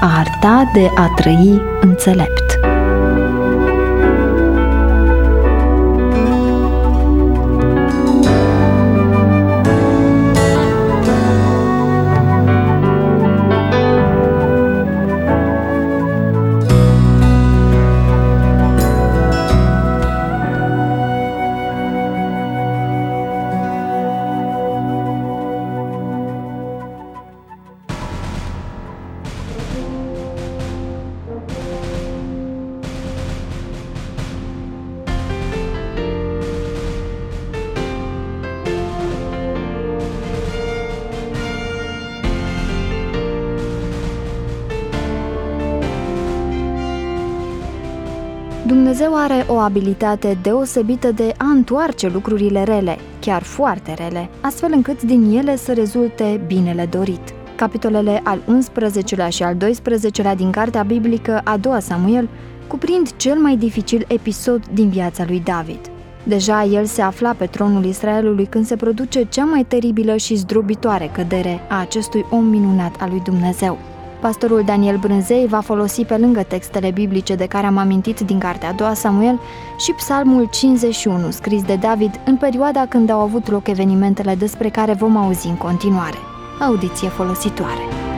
arta de a trăi înțelept. Dumnezeu are o abilitate deosebită de a întoarce lucrurile rele, chiar foarte rele, astfel încât din ele să rezulte binele dorit. Capitolele al 11-lea și al 12-lea din cartea biblică a doua Samuel cuprind cel mai dificil episod din viața lui David. Deja el se afla pe tronul Israelului când se produce cea mai teribilă și zdrobitoare cădere a acestui om minunat al lui Dumnezeu. Pastorul Daniel Brânzei va folosi pe lângă textele biblice de care am amintit din cartea a doua Samuel și Psalmul 51, scris de David în perioada când au avut loc evenimentele despre care vom auzi în continuare. Audiție folositoare.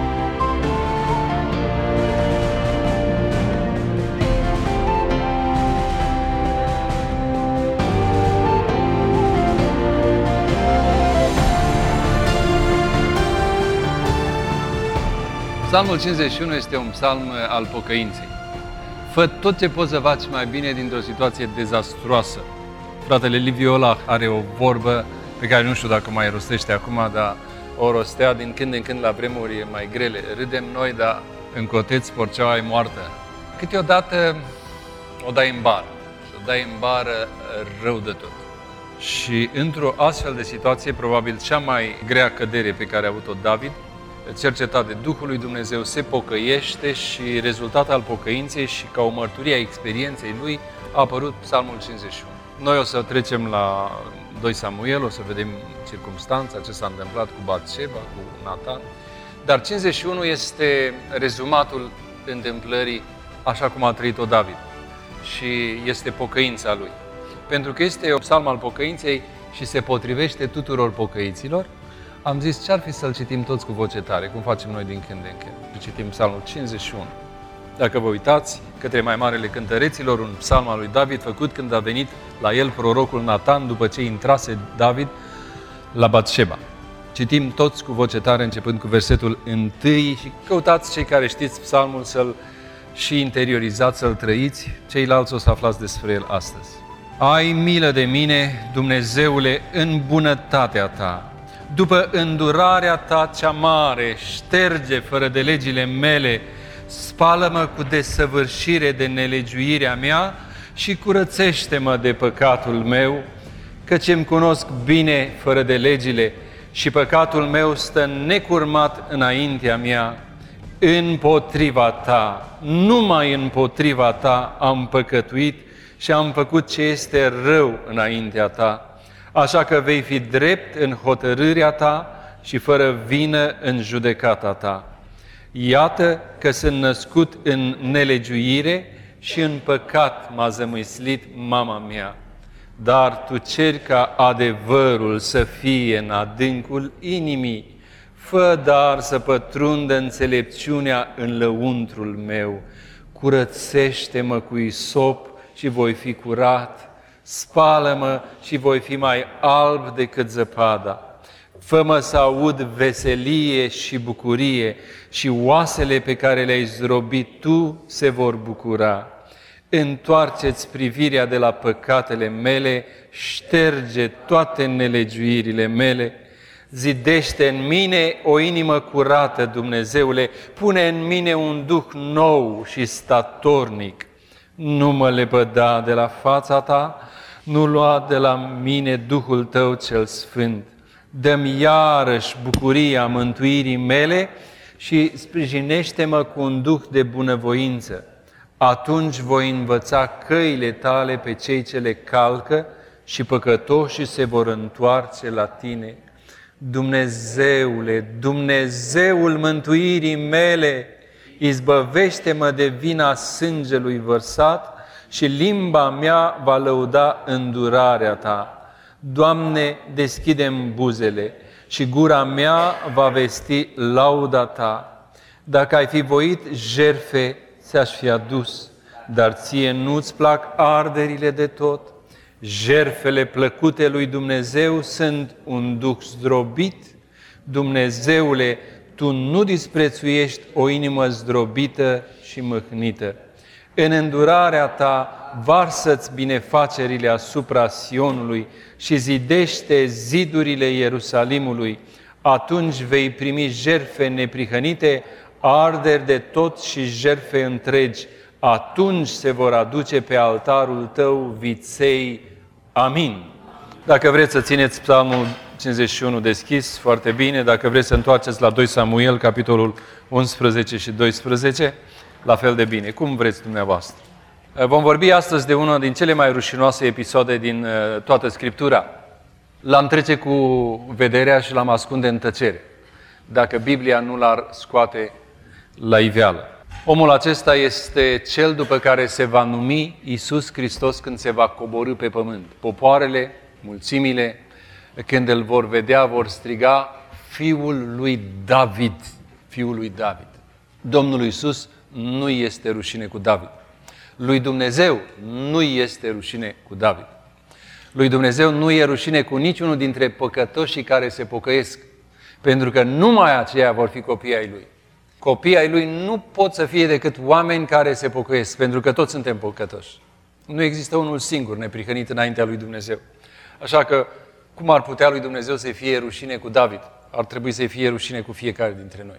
Psalmul 51 este un psalm al pocăinței. Fă tot ce poți să faci mai bine dintr-o situație dezastruoasă. Fratele Liviu Olah are o vorbă pe care nu știu dacă mai rostește acum, dar o rostea din când în când la vremuri mai grele. Râdem noi, dar în coteț porceaua e moartă. Câteodată o dai în bară și o dai în bară rău de tot. Și într-o astfel de situație, probabil cea mai grea cădere pe care a avut-o David, cercetat de Duhul lui Dumnezeu, se pocăiește și rezultat al pocăinței și ca o mărturie a experienței lui a apărut Psalmul 51. Noi o să trecem la 2 Samuel, o să vedem circumstanța, ce s-a întâmplat cu Batșeba, cu Natan, dar 51 este rezumatul întâmplării așa cum a trăit-o David și este pocăința lui. Pentru că este un psalm al pocăinței și se potrivește tuturor pocăiților, am zis ce-ar fi să-l citim toți cu voce tare, cum facem noi din când în când. Citim psalmul 51. Dacă vă uitați către mai marele cântăreților, un psalm al lui David făcut când a venit la el prorocul Natan după ce intrase David la Batșeba. Citim toți cu voce tare începând cu versetul 1 și căutați cei care știți psalmul să-l și interiorizați, să-l trăiți, ceilalți o să aflați despre el astăzi. Ai milă de mine, Dumnezeule, în bunătatea ta. După îndurarea ta cea mare, șterge fără de legile mele, spală-mă cu desăvârșire de nelegiuirea mea și curățește-mă de păcatul meu, căci îmi cunosc bine fără de legile și păcatul meu stă necurmat înaintea mea. Împotriva ta, numai împotriva ta am păcătuit și am făcut ce este rău înaintea ta. Așa că vei fi drept în hotărârea ta și fără vină în judecata ta. Iată că sunt născut în nelegiuire și în păcat m-a zămislit mama mea. Dar tu ceri ca adevărul să fie în adâncul inimii, fă dar să pătrundă înțelepciunea în lăuntrul meu. Curățește-mă cu isop și voi fi curat. Spală-mă și voi fi mai alb decât zăpada. Fă-mă să aud veselie și bucurie și oasele pe care le-ai zdrobit tu se vor bucura. Întoarceți privirea de la păcatele mele, șterge toate nelegiuirile mele. Zidește în mine o inimă curată, Dumnezeule, pune în mine un duh nou și statornic. Nu mă lepăda de la fața ta, nu lua de la mine Duhul tău cel sfânt. Dă-mi iarăși bucuria mântuirii mele și sprijinește-mă cu un duh de bunăvoință. Atunci voi învăța căile tale pe cei ce le calcă și păcătoșii se vor întoarce la tine. Dumnezeule, Dumnezeul mântuirii mele, izbăvește-mă de vina sângelui vărsat și limba mea va lăuda îndurarea Ta. Doamne, deschide-mi buzele și gura mea va vesti lauda Ta. Dacă ai fi voit jertfe, ți-aș fi adus, dar Ție nu-ți plac arderile de tot. Jertfele plăcute lui Dumnezeu sunt un duh zdrobit. Dumnezeule, Tu nu disprețuiești o inimă zdrobită și mâhnită. În îndurarea Ta varsă-ți binefacerile asupra Sionului și zidește zidurile Ierusalimului. Atunci vei primi jertfe neprihănite, arderi de tot și jertfe întregi. Atunci se vor aduce pe altarul Tău viței. Amin. Dacă vreți să țineți Psalmul 51 deschis, foarte bine. Dacă vreți să întoarceți la 2 Samuel, capitolul 11 și 12, la fel de bine. Cum vreți dumneavoastră. Vom vorbi astăzi de una din cele mai rușinoase episoade din toată Scriptura. L-am trece cu vederea și l-am ascunde în tăcere, dacă Biblia nu l-ar scoate la iveală. Omul acesta este cel după care se va numi Iisus Hristos când se va coborî pe pământ. Popoarele, mulțimile, când îl vor vedea, vor striga: Fiul lui David, Fiul lui David. Domnul Iisus nu este rușine cu David. Lui Dumnezeu nu este rușine cu David. Lui Dumnezeu nu e rușine cu niciunul dintre păcătoșii care se pocăiesc, pentru că numai aceia vor fi copii ai Lui. Copiii ai Lui nu pot să fie decât oameni care se pocăiesc, pentru că toți suntem păcătoși. Nu există unul singur neprihănit înaintea lui Dumnezeu. Așa că, cum ar putea lui Dumnezeu să fie rușine cu David? Ar trebui să fie rușine cu fiecare dintre noi.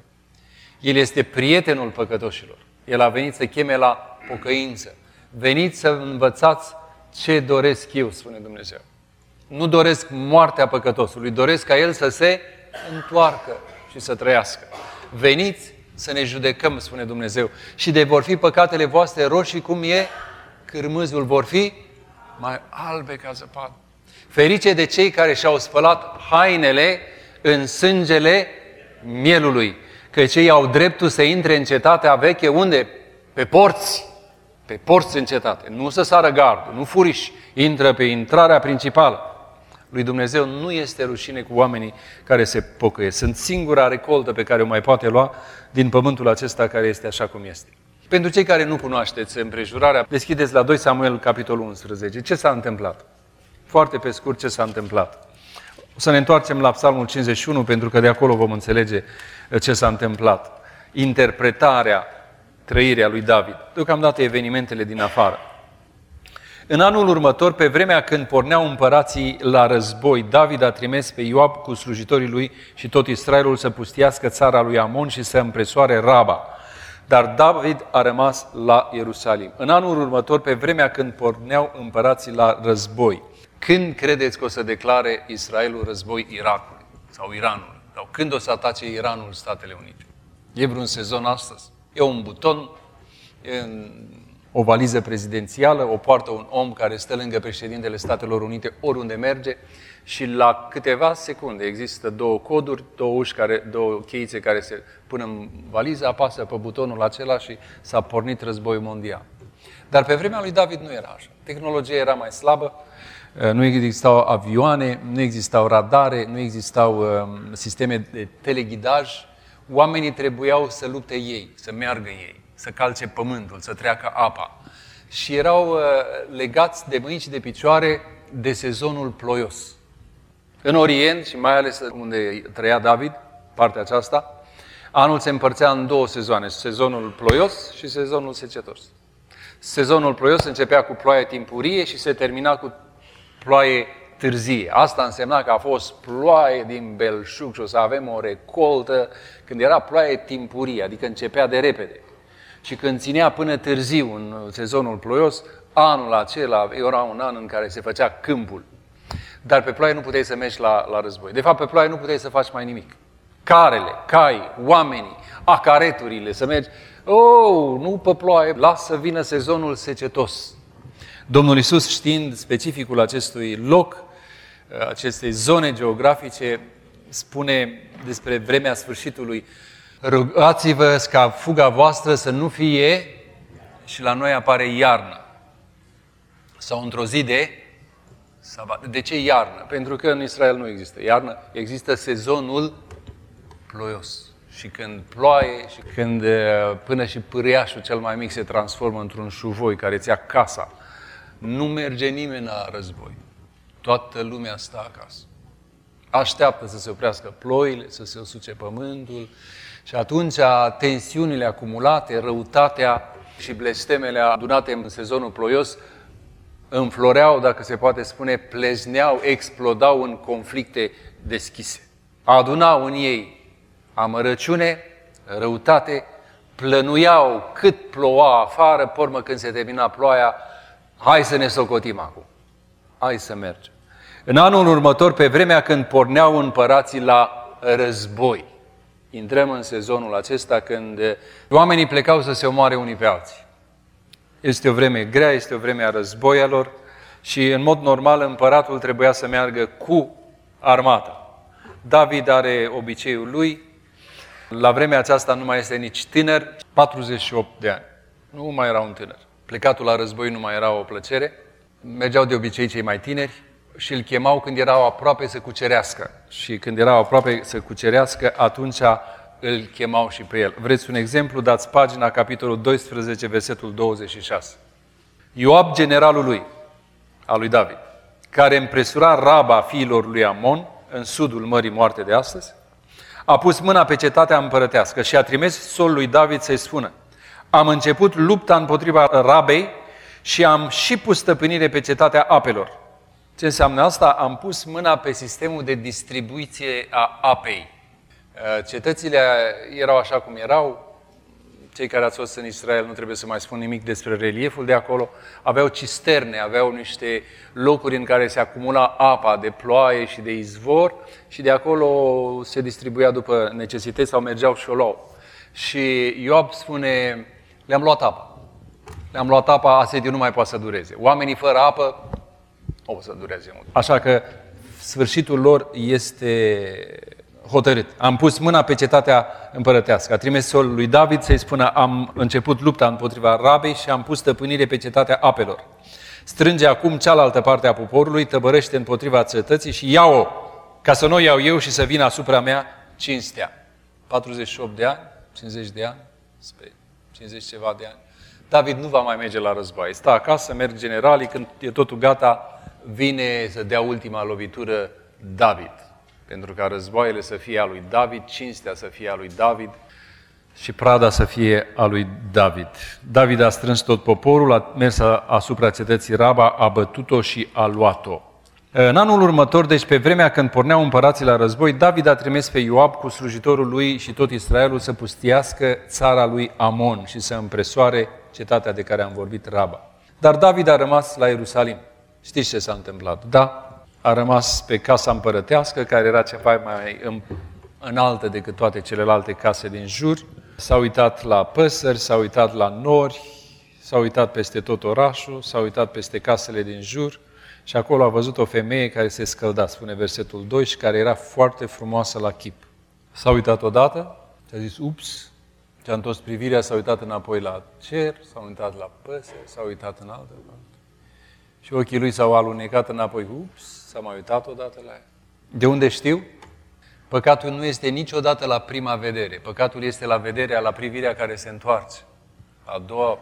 El este prietenul păcătoșilor. El a venit să cheme la pocăință. Veniți să învățați ce doresc eu, spune Dumnezeu. Nu doresc moartea păcătosului, doresc ca el să se întoarcă și să trăiască. Veniți să ne judecăm, spune Dumnezeu, și de vor fi păcatele voastre roșii cum e cârmâzul, vor fi mai albe ca zăpadă. Ferice de cei care și-au spălat hainele în sângele mielului, că cei au dreptul să intre în cetatea veche, unde? Pe porți. Pe porți în cetate. Nu să sară gardul, nu furiș. Intră pe intrarea principală. Lui Dumnezeu nu este rușine cu oamenii care se pocăiesc. Sunt singura recoltă pe care o mai poate lua din pământul acesta care este așa cum este. Pentru cei care nu cunoașteți împrejurarea, deschideți la 2 Samuel, capitolul 11. Ce s-a întâmplat? Foarte pe scurt, ce s-a întâmplat? O să ne întoarcem la Psalmul 51, pentru că de acolo vom înțelege ce s-a întâmplat. Interpretarea, trăirea lui David. Deocamdată evenimentele din afară. În anul următor, pe vremea când porneau împărații la război, David a trimis pe Ioab cu slujitorii lui și tot Israelul să pustiască țara lui Amon și să împresoare Raba. Dar David a rămas la Ierusalim. În anul următor, pe vremea când porneau împărații la război, când credeți că o să declare Israelul război Irakului sau Iranului? Sau când o să atace Iranul Statele Unite? E vreun sezon astăzi? E un buton, e o valiză prezidențială, o poartă un om care stă lângă președintele Statelor Unite oriunde merge și la câteva secunde există două coduri, două cheițe care se pun în valiză, apasă pe butonul acela și s-a pornit războiul mondial. Dar pe vremea lui David nu era așa. Tehnologia era mai slabă, nu existau avioane, nu existau radare, nu existau sisteme de teleghidaj. Oamenii trebuiau să lupte ei, să meargă ei, să calce pământul, să treacă apa. Și erau legați de mâini și de picioare de sezonul ploios. În Orient, și mai ales unde trăia David, partea aceasta, anul se împărțea în două sezoane, sezonul ploios și sezonul secetos. Sezonul ploios începea cu ploaie timpurie și se termina cu ploaie târzie. Asta însemna că a fost ploaie din belșug și o să avem o recoltă când era ploaie timpurie, adică începea de repede. Și când ținea până târziu în sezonul ploios, anul acela era un an în care se făcea câmpul. Dar pe ploaie nu puteai să mergi la război. De fapt, pe ploaie nu puteai să faci mai nimic. Carele, cai, oamenii, acareturile, să mergi. Nu pe ploaie, lasă să vină sezonul secetos. Domnul Iisus, știind specificul acestui loc, acestei zone geografice, spune despre vremea sfârșitului: Rugați-vă ca fuga voastră să nu fie, și la noi apare iarnă. Sau într-o zi de sabat. De ce iarnă? Pentru că în Israel nu există iarnă, există sezonul ploios. Și când ploaie, și când până și pâriașul cel mai mic se transformă într-un șuvoi care îți ia casa, nu merge nimeni la război. Toată lumea stă acasă. Așteaptă să se oprească ploile, să se usuce pământul și atunci tensiunile acumulate, răutatea și blestemele adunate în sezonul ploios înfloreau, dacă se poate spune, plezneau, explodau în conflicte deschise. Adunau în ei amărăciune, răutate, plănuiau cât ploua afară, pe urmă când se termina ploaia, hai să ne socotim acum, hai să mergem. În anul următor, pe vremea când porneau împărații la război, intrăm în sezonul acesta când oamenii plecau să se omoare unii pe alții. Este o vreme grea, este o vreme a războiilor și în mod normal împăratul trebuia să meargă cu armata. David are obiceiul lui, la vremea aceasta nu mai este nici tânăr, 48 de ani. Nu mai era un tânăr. Plecatul la război nu mai era o plăcere. Mergeau de obicei cei mai tineri și îl chemau când erau aproape să cucerească. Și când erau aproape să cucerească, atunci îl chemau și pe el. Vreți un exemplu? Dați pagina, capitolul 12, versetul 26. Ioab, generalul lui, al lui David, care împresura Raba fiilor lui Amon, în sudul Mării Moarte de astăzi, a pus mâna pe cetatea împărătească și a trimis solul lui David să-i spună: am început lupta împotriva Rabei și am și pus stăpânire pe cetatea apelor. Ce înseamnă asta? Am pus mâna pe sistemul de distribuție a apei. Cetățile erau așa cum erau. Cei care ați fost în Israel nu trebuie să mai spun nimic despre relieful de acolo. Aveau cisterne, aveau niște locuri în care se acumula apa de ploaie și de izvor și de acolo se distribuia după necesități sau mergeau și o luau. Și Ioab spune, le-am luat apa. Le-am luat apa, asediul nu mai poate să dureze. Oamenii fără apă o să dureze mult. Așa că sfârșitul lor este hotărât. Am pus mâna pe cetatea împărătească. A trimis solul lui David să-i spună: am început lupta împotriva Rabei și am pus stăpânire pe cetatea apelor. Strânge acum cealaltă parte a poporului, tăbărăște împotriva cetății și ia-o, ca să nu o iau eu și să vină asupra mea cinstea. 48 de ani, 50 de ani, spre 50 ceva de ani. David nu va mai merge la război. Stă acasă, merg generalii, când e totul gata, vine să dea ultima lovitură David. Pentru ca războaiele să fie a lui David, cinstea să fie a lui David și prada să fie a lui David. David a strâns tot poporul, a mers asupra cetății Raba, a bătut-o și a luat-o. În anul următor, deci pe vremea când porneau împărații la război, David a trimis pe Ioab cu slujitorul lui și tot Israelul să pustiască țara lui Amon și să împresoare cetatea de care am vorbit, Raba. Dar David a rămas la Ierusalim. Știți ce s-a întâmplat? Da, a rămas pe casa împărătească, care era ceva mai înaltă decât toate celelalte case din jur. S-a uitat la păsări, s-a uitat la nori, s-a uitat peste tot orașul, s-a uitat peste casele din jur și acolo a văzut o femeie care se scălda, spune versetul 2, și care era foarte frumoasă la chip. S-a uitat odată și a zis, ups, și-a întors privirea, s-a uitat înapoi la cer, s-a uitat la păsări, s-a uitat în altă parte. Și ochii lui s-au alunecat înapoi, ups, s-a mai uitat odată la ea. De unde știu? Păcatul nu este niciodată la prima vedere. Păcatul este la vederea, la privirea care se întoarce. A doua,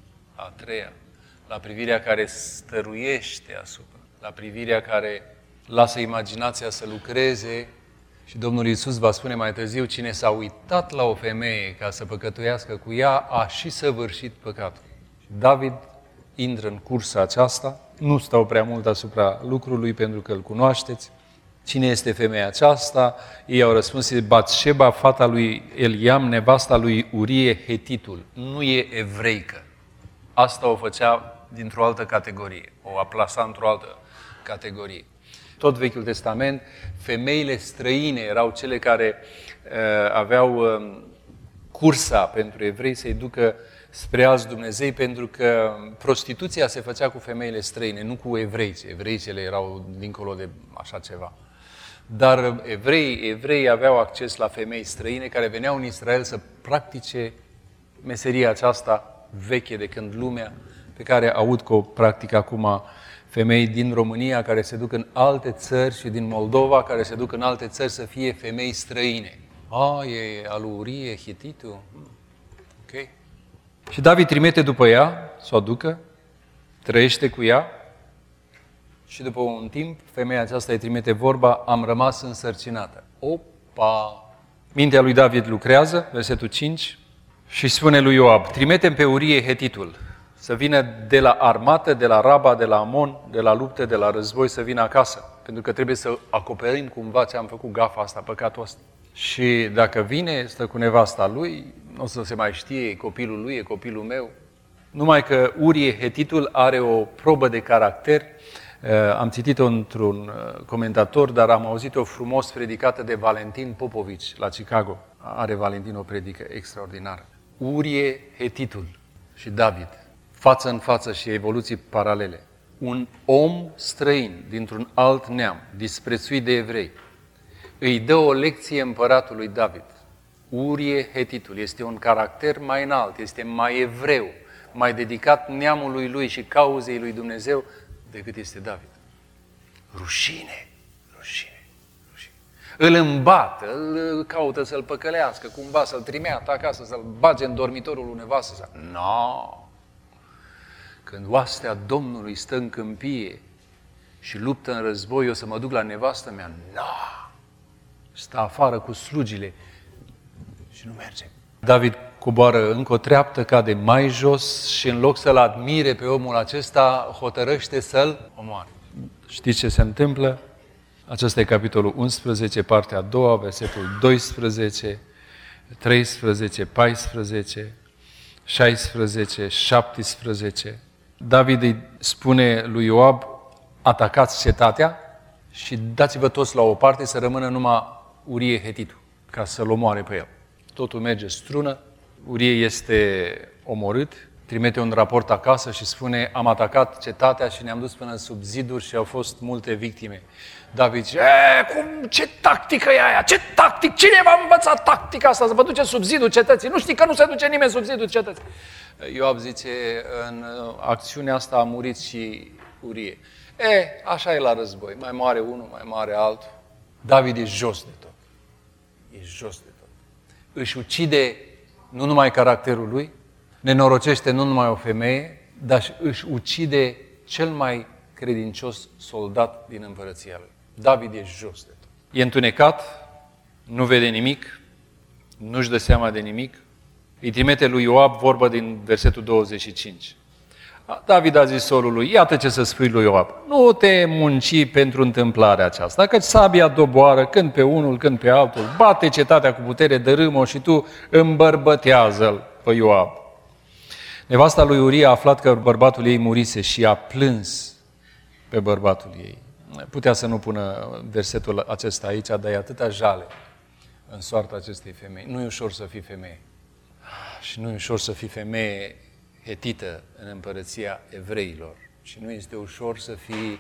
a treia, la privirea care stăruiește asupra, la privirea care lasă imaginația să lucreze. Și Domnul Iisus va spune mai târziu, cine s-a uitat la o femeie ca să păcătuiască cu ea, a și săvârșit păcatul. Și David intră în cursa aceasta, nu stau prea mult asupra lucrului pentru că îl cunoașteți. Cine este femeia aceasta? Ei au răspuns, Batșeba, fata lui Eliam, nevasta lui Urie Hetitul. Nu e evreică. Asta o făcea dintr-o altă categorie, o aplasa într-o altă categorie. Tot Vechiul Testament, femeile străine erau cele care aveau cursa pentru evrei să-i ducă spre alți Dumnezei, pentru că prostituția se făcea cu femeile străine, nu cu evreice. Evreicele erau dincolo de așa ceva. Dar evreii aveau acces la femei străine care veneau în Israel să practice meseria aceasta veche de când lumea, pe care aud că o practică acum femei din România care se duc în alte țări și din Moldova care se duc în alte țări să fie femei străine. E al lui Urie, Hititul. Ok. Și David trimite după ea, să o aducă, trăiește cu ea și după un timp, femeia aceasta îi trimite vorba, am rămas însărcinată. Opa! Mintea lui David lucrează, versetul 5, și spune lui Ioab, trimite-mi pe Urie Hetitul, să vină de la armată, de la Raba, de la Amon, de la lupte, de la război, să vină acasă. Pentru că trebuie să acoperim cumva ce am făcut gafa asta, păcatul ăsta. Și dacă vine, stă cu nevasta lui, nu o să se mai știe, e copilul lui, e copilul meu. Numai că Urie Hetitul are o probă de caracter. Am citit-o într-un comentator, dar am auzit-o frumos predicată de Valentin Popovici la Chicago. Are Valentin o predică extraordinară. Urie Hetitul și David, față în față și evoluții paralele. Un om străin dintr-un alt neam, disprețuit de evrei, îi dă o lecție împăratului David. Urie Hetitul este un caracter mai înalt, este mai evreu, mai dedicat neamului lui și cauzei lui Dumnezeu decât este David. Rușine. Îl îmbată, îl caută să-l păcălească, cumva să-l trimeată acasă, să-l bage în dormitorul lui nevastă. No! Când oastea Domnului stă în câmpie și luptă în război, eu să mă duc la nevastă mea? No! Stă afară cu slugile și nu merge. David coboară încă o treaptă, cade mai jos și în loc să-l admire pe omul acesta, hotărăște să-l omoare. Știți ce se întâmplă? Acesta e capitolul 11, partea a doua, versetul 12, 13, 14, 16, 17. David îi spune lui Ioab, atacați cetatea și dați-vă toți la o parte să rămână numai Urie Hetitul, ca să-l omoare pe el. Totul merge strună, Urie este omorât, trimite un raport acasă și spune, am atacat cetatea și ne-am dus până sub ziduri și au fost multe victime. David zice, ce tactică e aia? Ce tactic? Cine v-a învățat tactica asta? Să vă duceți sub zidul cetății? Nu știi că nu se duce nimeni sub zidul cetății. Ioab zice, în acțiunea asta a murit și Urie. Așa e la război. Mai moare unul, mai moare altul. David e jos de tot. E jos de tot. Își ucide nu numai caracterul lui, nenorocește nu numai o femeie, dar își ucide cel mai credincios soldat din împărăția lui. David e jos de tot. E întunecat, nu vede nimic, nu-și dă seama de nimic. Îi trimite lui Ioab vorba din versetul 25. David a zis solului, iată ce să spui lui Ioab, nu te munci pentru întâmplarea aceasta, căci sabia doboară când pe unul, când pe altul, bate cetatea cu putere, dărâmă-o și tu îmbărbătează-l pe Ioab. Nevasta lui Urie a aflat că bărbatul ei murise și a plâns pe bărbatul ei. Putea să nu pună versetul acesta aici, dar e atâta jale în soarta acestei femei. Nu e ușor să fii femeie. Și nu e ușor să fii femeie hetită în împărăția evreilor. Și nu este ușor să fii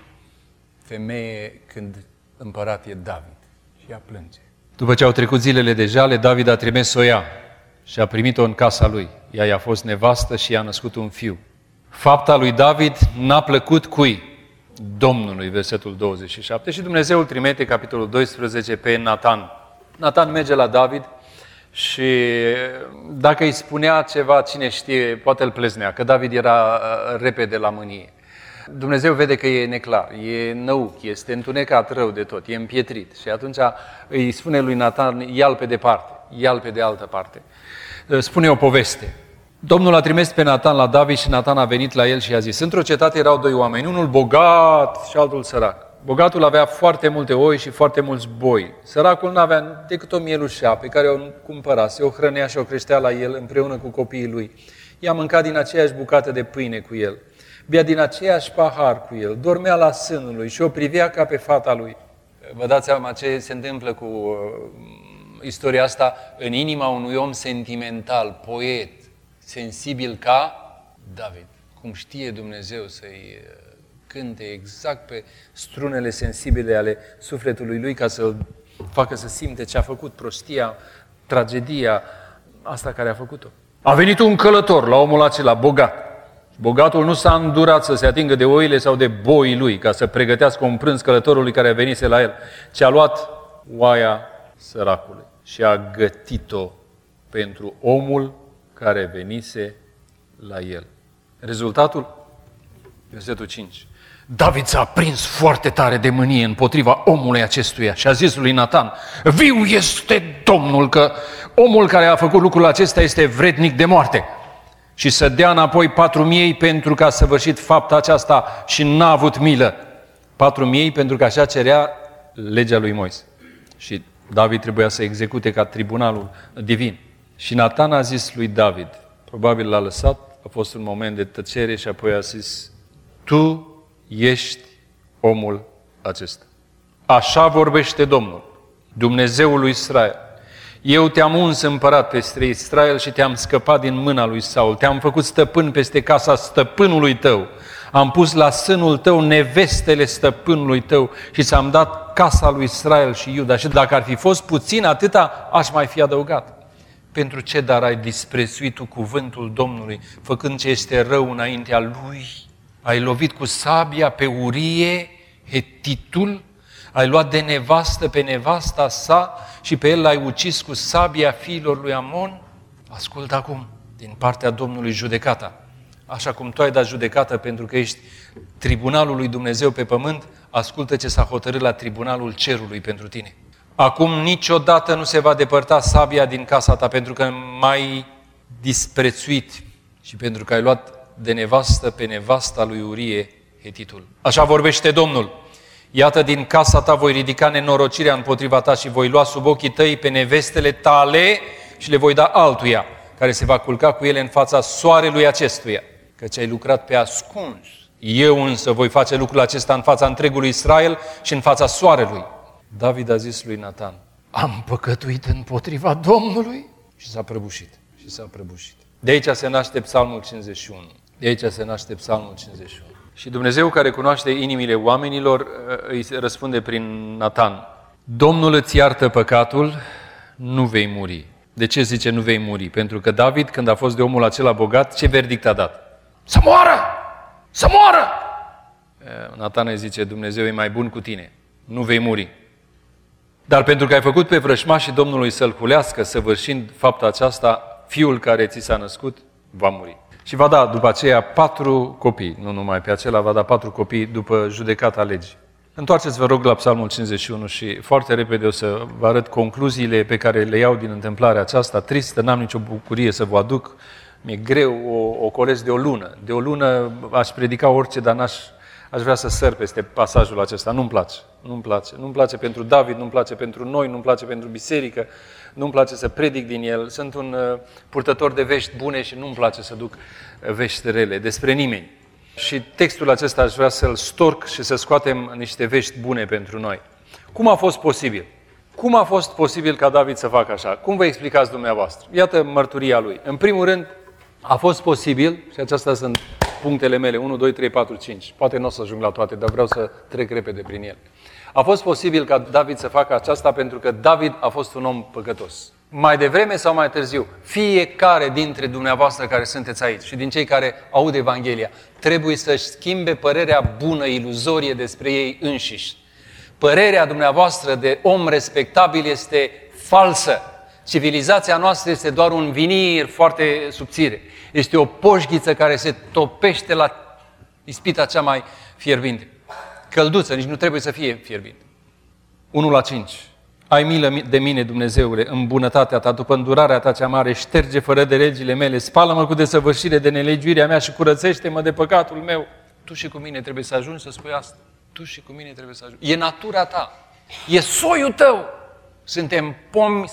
femeie când împărat e David. Și ea plânge. După ce au trecut zilele de jale, David a trimis să o ia și a primit-o în casa lui. Ea i-a fost nevastă și i-a născut un fiu. Fapta lui David n-a plăcut cui? Domnului, versetul 27. Și Dumnezeu îl trimite, capitolul 12, pe Natan. Natan merge la David și dacă îi spunea ceva, cine știe, poate îl pleznea, că David era repede la mânie. Dumnezeu vede că e neclar, e năuc, este întunecat rău de tot, e împietrit. Și atunci îi spune lui Natan, ia-l pe departe, ia-l pe de altă parte. Spune o poveste. Domnul a trimis pe Natan la David și Natan a venit la el și i-a zis, într-o cetate erau doi oameni, unul bogat și altul sărac. Bogatul avea foarte multe oi și foarte mulți boi. Săracul n-avea decât o mielușea pe care o cumpărase, o hrănea și o creștea la el împreună cu copiii lui. I-a mâncat din aceeași bucată de pâine cu el, bea din aceeași pahar cu el, dormea la sânul lui și o privea ca pe fata lui. Vă dați seama ce se întâmplă cu istoria asta în inima unui om sentimental, poet, sensibil ca David. Cum știe Dumnezeu să-i cânte exact pe strunele sensibile ale sufletului lui ca să-l facă să simte ce a făcut, prostia, tragedia, asta care a făcut-o. A venit un călător la omul acela, bogat. Bogatul nu s-a îndurat să se atingă de oile sau de boii lui ca să pregătească un prânz călătorului care venise la el, ci a luat oaia săracului și a gătit-o pentru omul care venise la el. Rezultatul? Versetul 5. David s-a prins foarte tare de mânie împotriva omului acestuia și a zis lui Natan: viu este Domnul că omul care a făcut lucrul acesta este vrednic de moarte. Și să dea înapoi 4.000 pentru că a săvârșit fapta aceasta și n-a avut milă. 4.000 pentru că așa cerea legea lui Moise. Și David trebuia să execute ca tribunalul divin. Și Natan a zis lui David, probabil l-a lăsat, a fost un moment de tăcere și apoi a zis: tu ești omul acesta. Așa vorbește Domnul, Dumnezeul lui Israel. Eu te-am uns împărat peste Israel și te-am scăpat din mâna lui Saul. Te-am făcut stăpân peste casa stăpânului tău. Am pus la sânul tău nevestele stăpânului tău și ți-am dat casa lui Israel și Iuda. Și dacă ar fi fost puțin, atâta aș mai fi adăugat. Pentru ce dar ai disprețuit tu cuvântul Domnului, făcând ce este rău înaintea lui? Ai lovit cu sabia pe Urie, Hetitul? Ai luat de nevastă pe nevasta sa și pe el l-ai ucis cu sabia fiilor lui Amon? Ascultă acum, din partea Domnului judecata. Așa cum tu ai dat judecată pentru că ești tribunalul lui Dumnezeu pe pământ, ascultă ce s-a hotărât la tribunalul cerului pentru tine. Acum niciodată nu se va depărta sabia din casa ta pentru că m-ai disprețuit și pentru că ai luat de nevastă pe nevasta lui Urie, Hetitul. Așa vorbește Domnul. Iată, din casa ta voi ridica nenorocirea împotriva ta și voi lua sub ochii tăi pe nevestele tale și le voi da altuia, care se va culca cu ele în fața soarelui acestuia, căci ai lucrat pe ascuns. Eu însă voi face lucrul acesta în fața întregului Israel și în fața soarelui. David a zis lui Natan: am păcătuit împotriva Domnului? Și s-a prăbușit. De aici se naște Psalmul 51. Și Dumnezeu, care cunoaște inimile oamenilor, îi răspunde prin Natan: Domnul îți iartă păcatul, nu vei muri. De ce zice nu vei muri? Pentru că David, când a fost de omul acela bogat, ce verdict a dat? Să moară! Să moară! Natan îi zice: Dumnezeu e mai bun cu tine, nu vei muri. Dar pentru că ai făcut pe vrăjmașii Domnului să-l hulească, săvârșind fapta aceasta, fiul care ți s-a născut va muri. Și va da după aceea 4 copii, nu numai pe acela, va da 4 copii după judecata legii. Întoarceți, vă rog, la Psalmul 51 și foarte repede o să vă arăt concluziile pe care le iau din întâmplarea aceasta tristă, n-am nicio bucurie să vă aduc, mi-e greu, o colesc de o lună. De o lună aș predica orice, dar aș vrea să săr peste pasajul acesta. Nu-mi place. Nu-mi place pentru David, nu-mi place pentru noi, nu-mi place pentru biserică, nu-mi place să predic din el. Sunt un purtător de vești bune și nu-mi place să duc vești rele despre nimeni. Și textul acesta aș vrea să-l storc și să scoatem niște vești bune pentru noi. Cum a fost posibil? Cum a fost posibil ca David să facă așa? Cum vă explicați dumneavoastră? Iată mărturia lui. În primul rând, a fost posibil, și acestea sunt punctele mele, 1, 2, 3, 4, 5. Poate nu o să ajung la toate, dar vreau să trec repede prin ele. A fost posibil ca David să facă aceasta pentru că David a fost un om păcătos. Mai devreme sau mai târziu, fiecare dintre dumneavoastră care sunteți aici și din cei care aud Evanghelia, trebuie să-și schimbe părerea bună, iluzorie despre ei înșiși. Părerea dumneavoastră de om respectabil este falsă. Civilizația noastră este doar un vinir foarte subțire. Este o poșghiță care se topește la ispita cea mai fierbinte. Călduță, nici nu trebuie să fie fierbinte. 1:5. Ai milă de mine, Dumnezeule, în bunătatea ta, după îndurarea ta cea mare, șterge fără de legile mele, spală-mă cu desăvârșire de nelegiuirea mea și curățește-mă de păcatul meu. Tu și cu mine trebuie să ajungi să spui asta. Tu și cu mine trebuie să ajungi. E natura ta. E soiul tău. Suntem pomi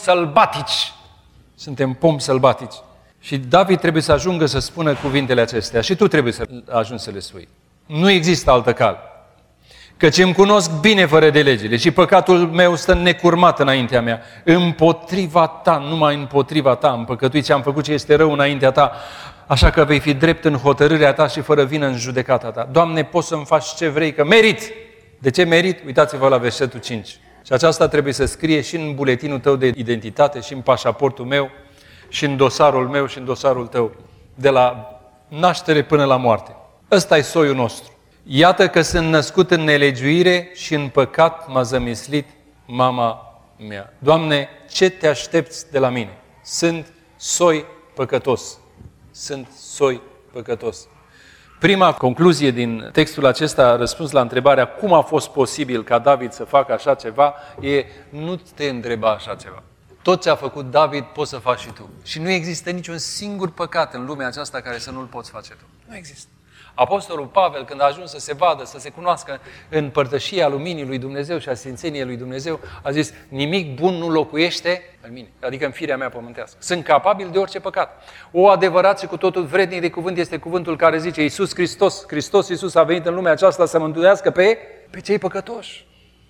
sălbatici. Și David trebuie să ajungă să spună cuvintele acestea și tu trebuie să ajungi să le spui. Nu există altă cale. Căci îmi cunosc bine fără de legile și păcatul meu stă necurmat înaintea mea. Împotriva ta, numai împotriva ta am păcătuit și am făcut ce este rău înaintea ta. Așa că vei fi drept în hotărârea ta și fără vină în judecata ta. Doamne, poți să-mi faci ce vrei, că merit! De ce merit? Uitați-vă la versetul 5. Și aceasta trebuie să scrie și în buletinul tău de identitate, și în pașaportul meu, și în dosarul meu, și în dosarul tău, de la naștere până la moarte. Ăsta e soiul nostru. Iată că sunt născut în nelegiuire și în păcat m-a zămislit mama mea. Doamne, ce te aștepți de la mine? Sunt soi păcătos. Sunt soi păcătos. Prima concluzie din textul acesta, răspuns la întrebarea cum a fost posibil ca David să facă așa ceva, e nu te întreba așa ceva. Tot ce a făcut David poți să faci și tu. Și nu există niciun singur păcat în lumea aceasta care să nu-l poți face tu. Nu există. Apostolul Pavel, când a ajuns să se vadă, să se cunoască în părtășia luminii lui Dumnezeu și a sfințeniei lui Dumnezeu, a zis, nimic bun nu locuiește în mine, adică în firea mea pământească. Sunt capabil de orice păcat. O adevărat și cu totul vrednic de cuvânt este cuvântul care zice, Iisus Hristos, Hristos Iisus a venit în lumea aceasta să mântuiască pe cei păcătoși.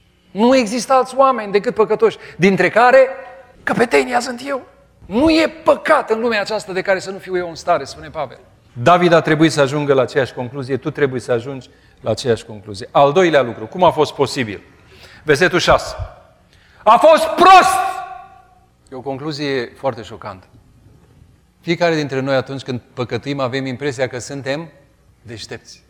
Nu există alți oameni decât păcătoși, dintre care căpetenia sunt eu. Nu e păcat în lumea aceasta de care să nu fiu eu în stare, spune Pavel. David a trebuit să ajungă la aceeași concluzie, tu trebuie să ajungi la aceeași concluzie. Al doilea lucru, cum a fost posibil? Versetul 6. A fost prost! E o concluzie foarte șocantă. Fiecare dintre noi atunci când păcătuim avem impresia că suntem deștepți,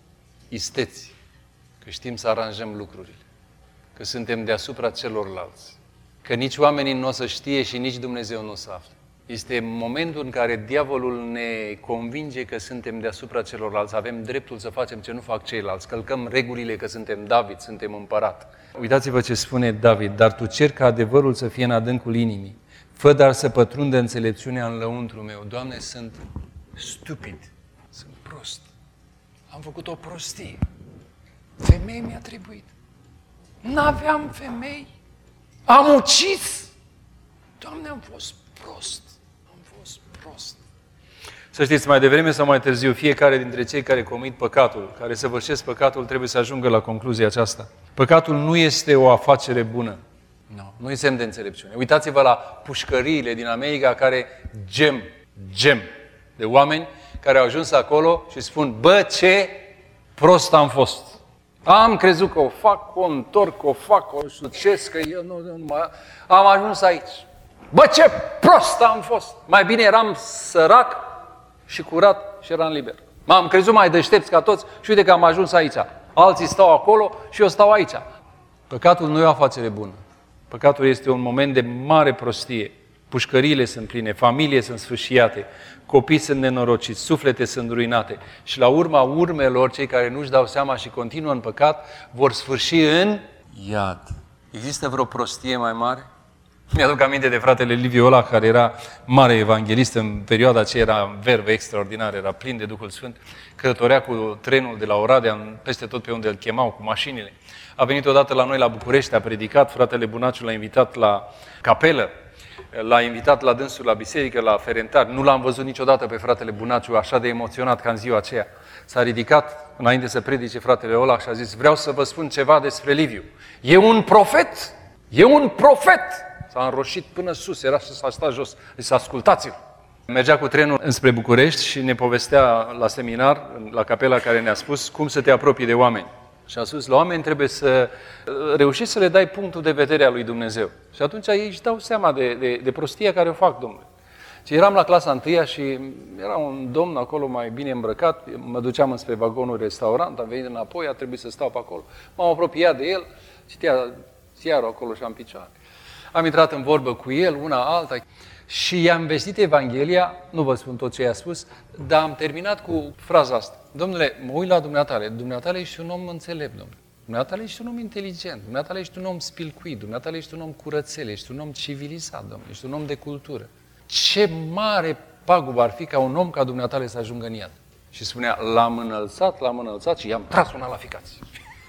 isteți, că știm să aranjăm lucrurile, că suntem deasupra celorlalți, că nici oamenii nu o să știe și nici Dumnezeu nu o să afle. Este momentul în care diavolul ne convinge că suntem deasupra celorlalți, avem dreptul să facem ce nu fac ceilalți, călcăm regulile că suntem David, suntem împărat. Uitați-vă ce spune David, dar tu cer ca adevărul să fie în adâncul inimii, fă dar să pătrundă înțelepciunea în lăuntru meu. Doamne, sunt stupid, sunt prost, am făcut o prostie, femei mi-a trebuit, n-aveam femei, am ucis, Doamne, am fost prost. Să știți, mai devreme sau mai târziu, fiecare dintre cei care comit păcatul, care săvârșesc păcatul, trebuie să ajungă la concluzia aceasta. Păcatul nu este o afacere bună. Nu e semn de înțelepciune. Uitați-vă la pușcăriile din America care gem de oameni care au ajuns acolo și spun, bă, ce prost am fost. Am crezut că o fac, o întorc, o fac, o succes, că eu nu mai... Am ajuns aici. Bă, ce prost am fost! Mai bine eram sărac și curat și eram liber. M-am crezut mai deștepți ca toți și uite că am ajuns aici. Alții stau acolo și eu stau aici. Păcatul nu e o afacere bună. Păcatul este un moment de mare prostie. Pușcăriile sunt pline, familiile sunt sfâșiate, copii sunt nenorociți, suflete sunt ruinate. Și la urma urmelor, cei care nu-și dau seama și continuă în păcat, vor sfârși în iad. Există vreo prostie mai mare? Mi-aduc aminte de fratele Liviu Olah, care era mare evanghelist în perioada aceea, era verve extraordinar, era plin de Duhul Sfânt, călătorea cu trenul de la Oradea peste tot pe unde îl chemau, cu mașinile. A venit odată la noi la București, a predicat, fratele Bunaciu l-a invitat la capelă, l-a invitat la dânsul la biserică, la Ferentar. Nu l-am văzut niciodată pe fratele Bunaciu așa de emoționat ca în ziua aceea. S-a ridicat înainte să predice fratele Olah și a zis, vreau să vă spun ceva despre Liviu. E un profet! E un profet! S-a înroșit până sus, era să s-a stat jos. Deci ascultați-l! Mergea cu trenul înspre București și ne povestea la seminar, la capela care ne-a spus cum să te apropii de oameni. Și a spus, la oameni trebuie să reușești să le dai punctul de vedere al lui Dumnezeu. Și atunci ei își dau seama de prostia care o fac, Domnule. Și eram la clasa 1 și era un domn acolo mai bine îmbrăcat, mă duceam înspre vagonul restaurant, am venit înapoi, a trebuit să stau pe acolo. M-am apropiat de el, citea ziarul acolo și am picioare. Am intrat în vorbă cu el, una alta, și i-am vestit Evanghelia, nu vă spun tot ce i-a spus, dar am terminat cu fraza asta. Domnule, mă uit la dumneatale, dumneatale ești un om înțelept, domnule. Dumneatale ești un om inteligent, dumneatale ești un om spilcuit, dumneatale ești un om curățel, ești un om civilizat, domnule, ești un om de cultură. Ce mare pagubă ar fi ca un om ca dumneatale să ajungă în iad. Și spunea, l-am înălțat și i-am tras una la ficați.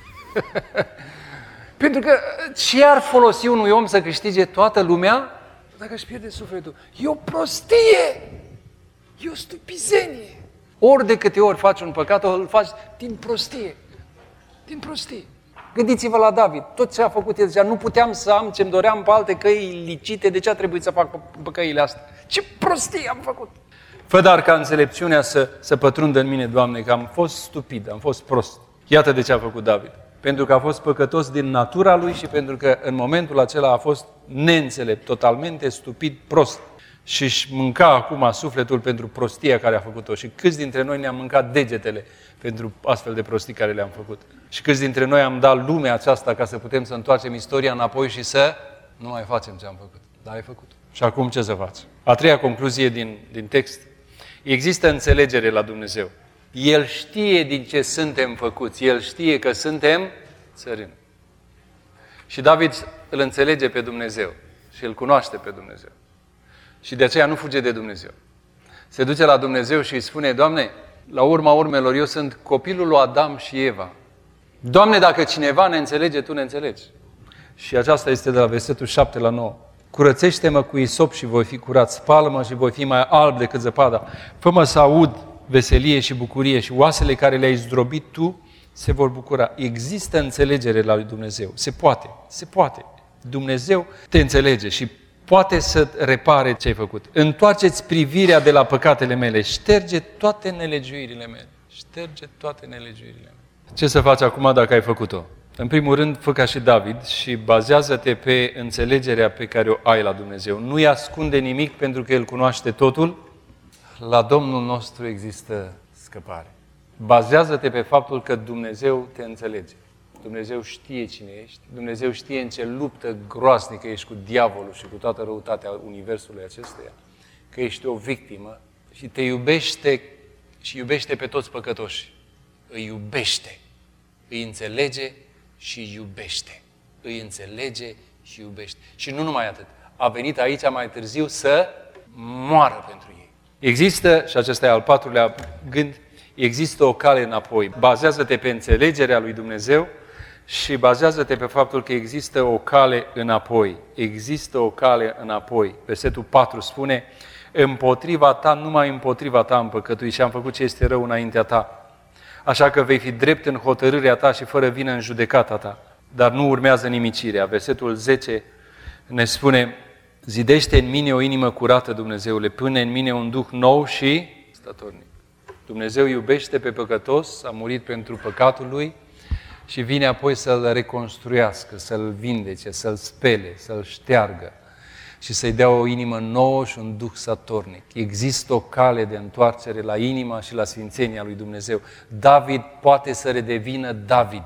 Pentru că ce ar folosi unui om să câștige toată lumea dacă își pierde sufletul? E o prostie! E o stupizenie! Ori de câte ori faci un păcat, îl faci din prostie. Din prostie. Gândiți-vă la David. Tot ce a făcut el zicea, nu puteam să am ce-mi doream pe alte căi licite, de ce a trebuit să fac pe căile astea? Ce prostie am făcut! Fă dar ca înțelepciunea să pătrundă în mine, Doamne, că am fost stupid, am fost prost. Iată de ce a făcut David. Pentru că a fost păcătos din natura lui și pentru că în momentul acela a fost neînțelept, totalmente stupid, prost. Și își mânca acum sufletul pentru prostia care a făcut-o. Și câți dintre noi ne-am mâncat degetele pentru astfel de prostii care le-am făcut? Și câți dintre noi am dat lumea aceasta ca să putem să întoarcem istoria înapoi și să nu mai facem ce am făcut. Dar ai făcut. Și acum ce să faci? A treia concluzie din text. Există înțelegere la Dumnezeu. El știe din ce suntem făcuți. El știe că suntem țărâni. Și David îl înțelege pe Dumnezeu și îl cunoaște pe Dumnezeu. Și de aceea nu fuge de Dumnezeu. Se duce la Dumnezeu și îi spune, Doamne, la urma urmelor, eu sunt copilul lui Adam și Eva. Doamne, dacă cineva ne înțelege, Tu ne înțelegi. Și aceasta este de la versetul 7 la 9. Curățește-mă cu isop și voi fi curat, spală-mă și voi fi mai alb decât zăpada. Fă-mă să aud veselie și bucurie și oasele care le-ai zdrobit Tu se vor bucura. Există înțelegere la lui Dumnezeu. Se poate, se poate. Dumnezeu te înțelege și poate să repare ce ai făcut. Întoarceți privirea de la păcatele mele, șterge toate nelegiuirile mele. Șterge toate nelegiuirile mele. Ce să faci acum dacă ai făcut-o? În primul rând, fă ca și David și bazează-te pe înțelegerea pe care o ai la Dumnezeu. Nu-i ascunde nimic pentru că El cunoaște totul. La Domnul nostru există scăpare. Bazează-te pe faptul că Dumnezeu te înțelege. Dumnezeu știe cine ești. Dumnezeu știe în ce luptă groaznică ești cu diavolul și cu toată răutatea universului acestuia. Că ești o victimă și te iubește și iubește pe toți păcătoși. Îi iubește. Îi înțelege și iubește. Îi înțelege și iubește. Și nu numai atât. A venit aici mai târziu să moară pentru ei. Există, și acesta e al patrulea gând, există o cale înapoi. Bazează-te pe înțelegerea lui Dumnezeu și bazează-te pe faptul că există o cale înapoi. Există o cale înapoi. Versetul 4 spune, împotriva ta, numai împotriva ta am păcătuit și am făcut ce este rău înaintea ta. Așa că vei fi drept în hotărârea ta și fără vină în judecata ta. Dar nu urmează nimicirea. Versetul 10 ne spune, zidește în mine o inimă curată, Dumnezeule, pune în mine un duh nou și statornic. Dumnezeu iubește pe păcătos, a murit pentru păcatul lui și vine apoi să-l reconstruiască, să-l vindece, să-l spele, să-l șteargă și să-i dea o inimă nouă și un duh statornic. Există o cale de întoarcere la inima și la sfințenia lui Dumnezeu. David poate să redevină David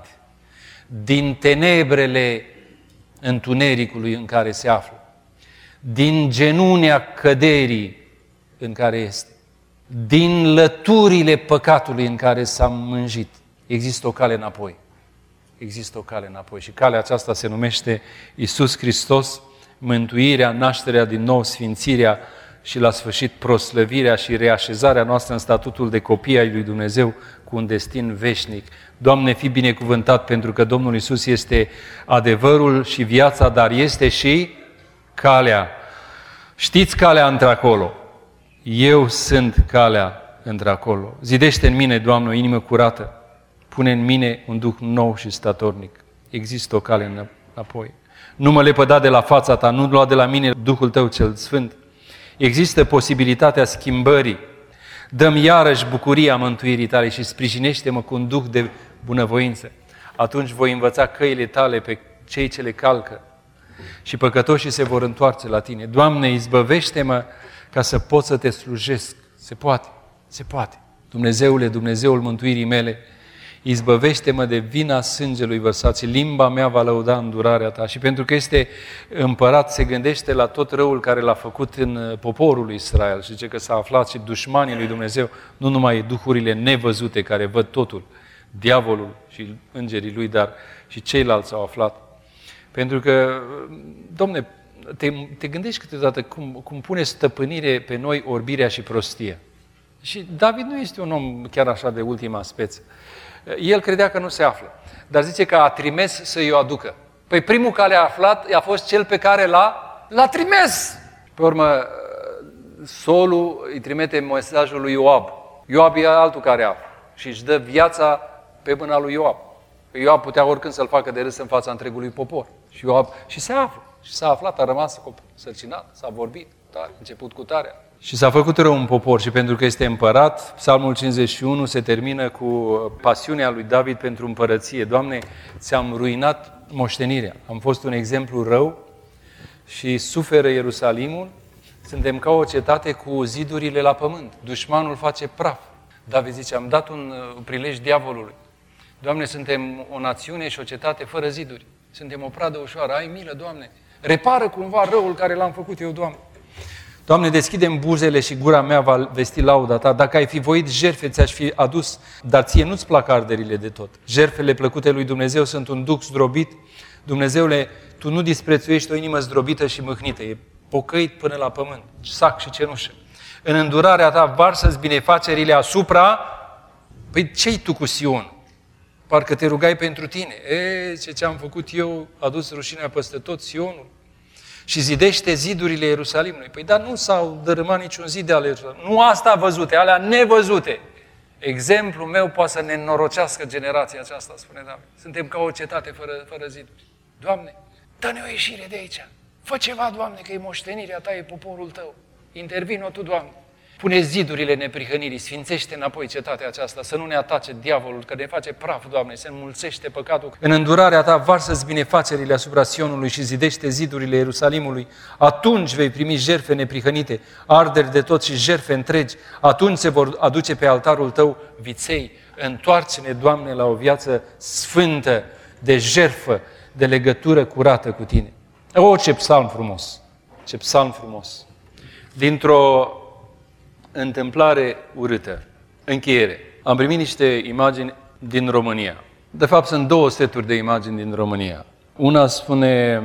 din tenebrele întunericului în care se află, din genunea căderii în care este, din lăturile păcatului în care s-a mânjit. Există o cale înapoi. Există o cale înapoi și calea aceasta se numește Iisus Hristos, mântuirea, nașterea din nou, sfințirea și la sfârșit proslăvirea și reașezarea noastră în statutul de copii ai lui Dumnezeu cu un destin veșnic. Doamne, fii binecuvântat pentru că Domnul Iisus este adevărul și viața, dar este și calea. Știți calea într-acolo. Eu sunt calea într-acolo. Zidește în mine, Doamne, o inimă curată. Pune în mine un duh nou și statornic. Există o cale înapoi. Nu mă lepăda de la fața ta, nu lua de la mine Duhul tău cel sfânt. Există posibilitatea schimbării. Dă-mi iarăși bucuria mântuirii tale și sprijinește-mă cu un duh de bunăvoință. Atunci voi învăța căile tale pe cei ce le calcă și păcătoșii se vor întoarce la tine. Doamne, izbăvește-mă ca să pot să te slujesc. Se poate, se poate. Dumnezeule, Dumnezeul mântuirii mele, izbăvește-mă de vina sângelui vărsat și limba mea va lăuda îndurarea ta. Și pentru că este împărat, se gândește la tot răul care l-a făcut în poporul lui Israel. Și zice că s-a aflat și dușmanii lui Dumnezeu, nu numai duhurile nevăzute care văd totul, diavolul și îngerii lui, dar și ceilalți s-au aflat. Pentru că, Domne, te gândești câteodată cum pune stăpânire pe noi orbirea și prostia. Și David nu este un om chiar așa de ultima speță. El credea că nu se află, dar zice că a trimis să-i o aducă. Păi primul care a aflat a fost cel pe care l-a trimis. Pe urmă, Solul îi trimite mesajul lui Ioab. Ioab e altul care află și își dă viața pe mâna lui Ioab. Ioab putea oricând să-l facă de râs în fața întregului popor. Și se află. Și s-a aflat, a rămas sărcinat, s-a vorbit. început cu tarea. Și s-a făcut rău un popor și pentru că este împărat, Psalmul 51 se termină cu pasiunea lui David pentru împărăție. Doamne, ți-am ruinat moștenirea. Am fost un exemplu rău și suferă Ierusalimul. Suntem ca o cetate cu zidurile la pământ. Dușmanul face praf. David zice, am dat un prilej diavolului. Doamne, suntem o națiune și o cetate fără ziduri. Suntem o pradă ușoară. Ai milă, Doamne. Repară cumva răul care l-am făcut eu, Doamne. Doamne, deschide-mi buzele și gura mea va vesti lauda Ta. Dacă ai fi voit jertfe, ți-aș fi adus, dar ție nu-ți plac arderile de tot. Jertfele plăcute lui Dumnezeu sunt un duc zdrobit. Dumnezeule, Tu nu disprețuiești o inimă zdrobită și mâhnită. E pocăit până la pământ, sac și cenușă. În îndurarea Ta varsă-ți binefacerile asupra... Păi ce-i tu cu Sion? Parcă te rugai pentru tine. Ce-am făcut eu a dus rușinea peste tot Sionul. Și zidește zidurile Ierusalimului. Păi dar nu s-au dărâmat niciun zid de ale Ierusalimului. Nu asta văzute, alea nevăzute. Exemplul meu poate să ne înorocească generația aceasta, spune David. Suntem ca o cetate fără ziduri. Doamne, dă-ne o ieșire de aici. Fă ceva, Doamne, că e moștenirea Ta, e poporul Tău. Intervino Tu, Doamne. Pune zidurile neprihănirii, sfințește înapoi cetatea aceasta, să nu ne atace diavolul, că ne face praf, Doamne, se înmulțește păcatul. În îndurarea Ta varsă-ți binefacerile asupra Sionului și zidește zidurile Ierusalimului. Atunci vei primi jertfe neprihănite, arderi de tot și jertfe întregi. Atunci se vor aduce pe altarul Tău viței. Întoarce-ne, Doamne, la o viață sfântă, de jertfă, de legătură curată cu Tine. Ce psalm frumos! Ce psalm frumos! Dintr-o întâmplare urâtă. Încheiere. Am primit niște imagini din România. De fapt, sunt două seturi de imagini din România. Una spune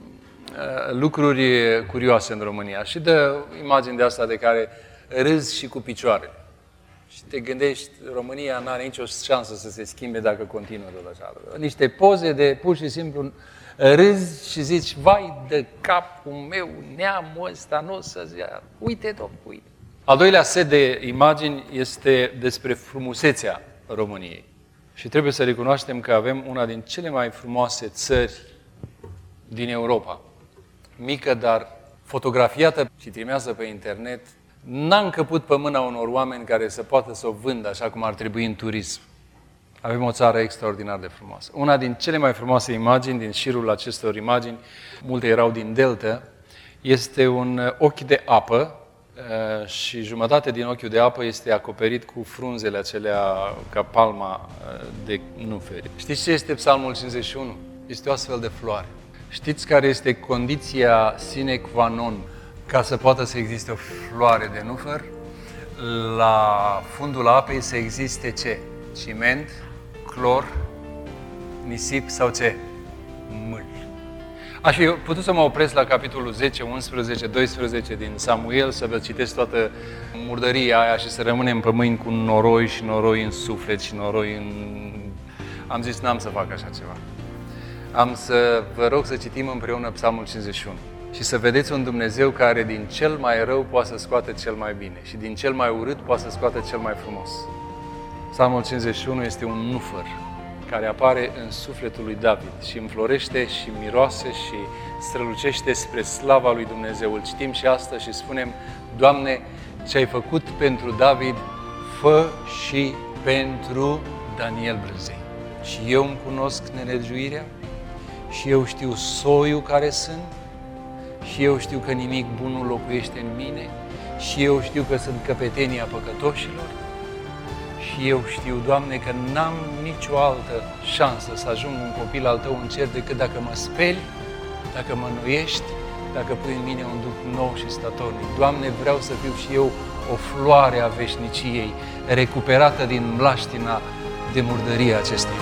lucruri curioase în România și dă imagini de asta de care râzi și cu picioarele. Și te gândești, România n-are nicio șansă să se schimbe dacă continuă tot așa. Niște poze de pur și simplu râzi și zici, vai de capul meu, neamul ăsta nu o să-ți ia. Uite, Domnule, uite. Al doilea set de imagini este despre frumusețea României. Și trebuie să recunoaștem că avem una din cele mai frumoase țări din Europa. Mică, dar fotografiată și trimează pe internet. N-a încăput pe mâna unor oameni care să poată să o vândă așa cum ar trebui în turism. Avem o țară extraordinar de frumoasă. Una din cele mai frumoase imagini, din șirul acestor imagini, multe erau din delta, este un ochi de apă, și jumătate din ochiul de apă este acoperit cu frunzele acelea ca palma de nuferi. Știți ce este Psalmul 51? Este o astfel de floare. Știți care este condiția sine qua non ca să poată să existe o floare de nufer? La fundul apei să existe ce? Ciment, clor, nisip sau ce? Mâl. Aș fi putut să mă opresc la capitolul 10, 11, 12 din Samuel, să vă citesc toată murdăria aia și să rămânem pe mâini cu noroi și noroi în suflet și noroi în... Am zis, n-am să fac așa ceva. Am să vă rog să citim împreună Psalmul 51 și să vedeți un Dumnezeu care din cel mai rău poate să scoată cel mai bine și din cel mai urât poate să scoată cel mai frumos. Psalmul 51 este un nufăr care apare în sufletul lui David și înflorește și miroase și strălucește spre slava lui Dumnezeu. Îl citim și astăzi și spunem, Doamne, ce ai făcut pentru David, fă și pentru Daniel Brânzei. Și eu îmi cunosc nelegiuirea și eu știu soiul care sunt și eu știu că nimic bun nu locuiește în mine și eu știu că sunt căpetenia păcătoșilor. Și eu știu, Doamne, că n-am nicio altă șansă să ajung un copil al Tău în cer decât dacă mă speli, dacă mă înnoiești, dacă pui în mine un duc nou și statornic. Doamne, vreau să fiu și eu o floare a veșniciei, recuperată din mlaștina de murdărie acestei.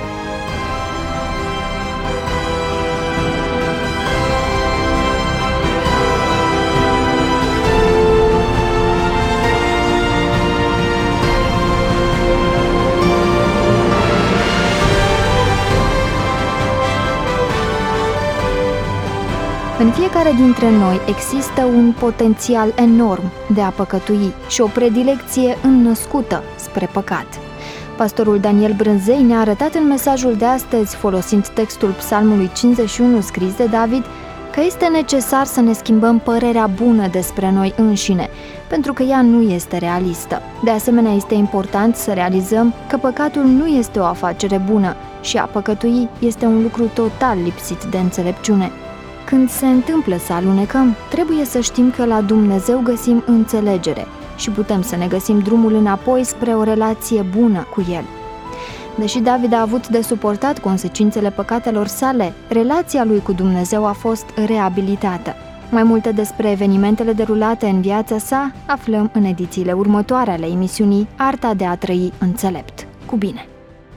În fiecare dintre noi există un potențial enorm de a păcătui și o predilecție înnăscută spre păcat. Pastorul Daniel Brânzei ne-a arătat în mesajul de astăzi, folosind textul Psalmului 51 scris de David, că este necesar să ne schimbăm părerea bună despre noi înșine, pentru că ea nu este realistă. De asemenea, este important să realizăm că păcatul nu este o afacere bună și a păcătui este un lucru total lipsit de înțelepciune. Când se întâmplă să alunecăm, trebuie să știm că la Dumnezeu găsim înțelegere și putem să ne găsim drumul înapoi spre o relație bună cu El. Deși David a avut de suportat consecințele păcatelor sale, relația lui cu Dumnezeu a fost reabilitată. Mai multe despre evenimentele derulate în viața sa aflăm în edițiile următoare ale emisiunii Arta de a trăi înțelept. Cu bine!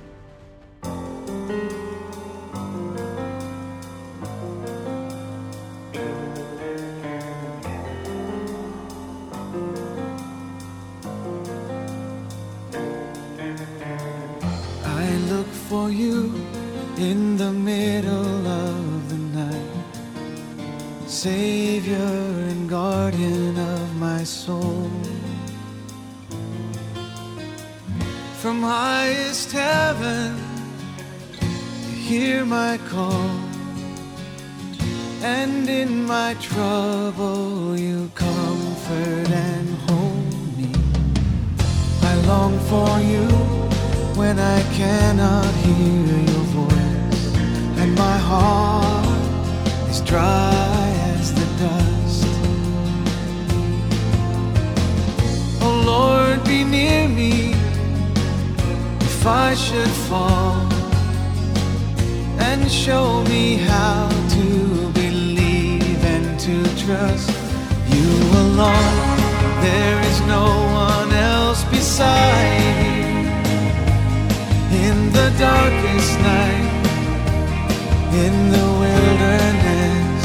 For you in the middle of the night, Savior and guardian of my soul. From highest heaven you hear my call, and in my trouble you comfort and hold me. I long for you when I cannot hear your voice, and my heart is dry as the dust. Oh Lord, be near me if I should fall, and show me how to believe and to trust you alone. There is no one else beside you. In the darkest night, in the wilderness,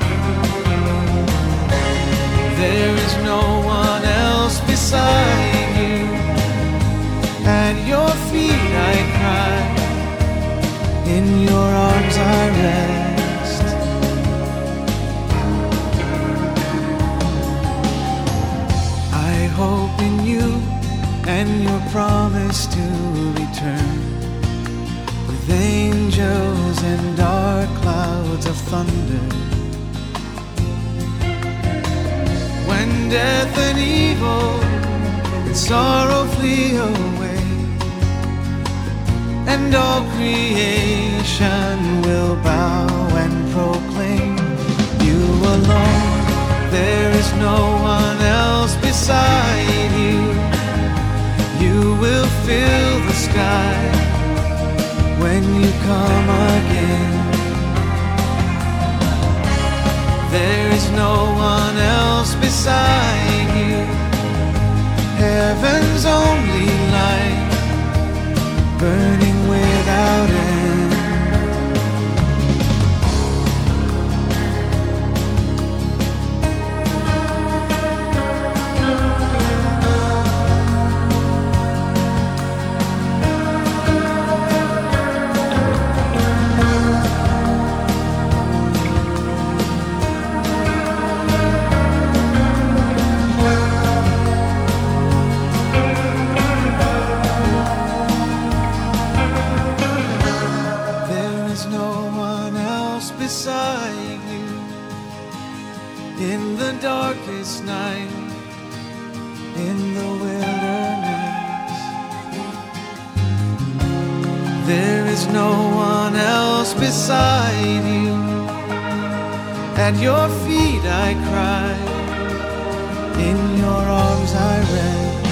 there is no one else beside you. At your feet I cry, in your arms I rest. I hope in you and your promise to return, with angels and dark clouds of thunder. When death and evil and sorrow flee away, and all creation will bow and proclaim you alone. There is no one else beside you. You will fill the sky when you come again. There is no one else beside you. Heaven's only light, burning without end. Darkest night, in the wilderness, there is no one else beside you. At your feet I cry, in your arms I rest.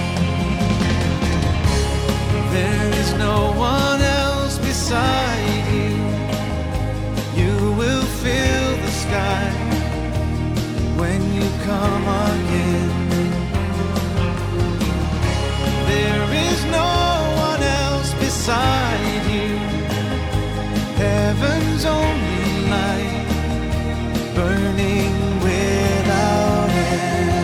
There is no one else beside you. You will fill the sky when you come again. There is no one else beside you. Heaven's only light, burning without end.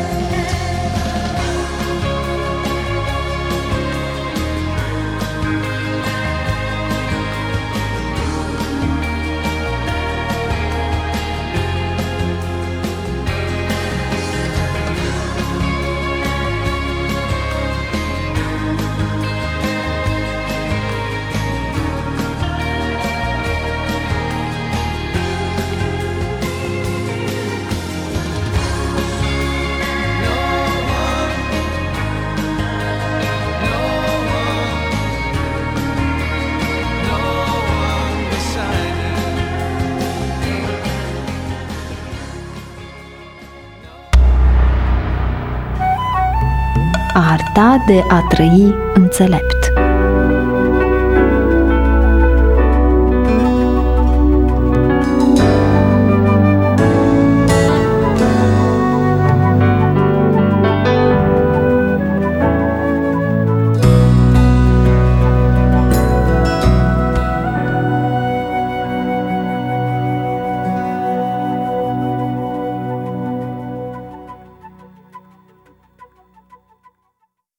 a arta de a trăi înțelept.